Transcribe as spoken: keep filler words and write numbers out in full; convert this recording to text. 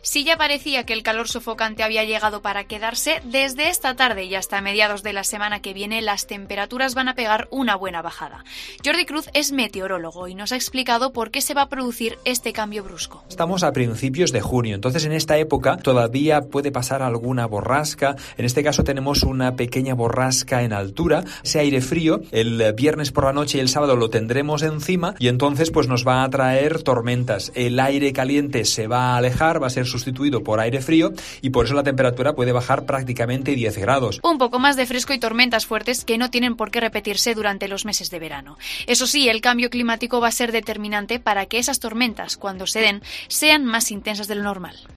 Si ya parecía que el calor sofocante había llegado para quedarse, desde esta tarde y hasta mediados de la semana que viene las temperaturas van a pegar una buena bajada. Jordi Cruz es meteorólogo y nos ha explicado por qué se va a producir este cambio brusco. Estamos a principios de junio, entonces en esta época todavía puede pasar alguna borrasca. En este caso tenemos una pequeña borrasca en altura. Ese aire frío el viernes por la noche y el sábado lo tendremos encima y entonces pues nos va a traer tormentas. El aire caliente se va a alejar, va a ser sustituido por aire frío y por eso la temperatura puede bajar prácticamente diez grados. Un poco más de fresco y tormentas fuertes que no tienen por qué repetirse durante los meses de verano. Eso sí, el cambio climático va a ser determinante para que esas tormentas, cuando se den, sean más intensas de lo normal.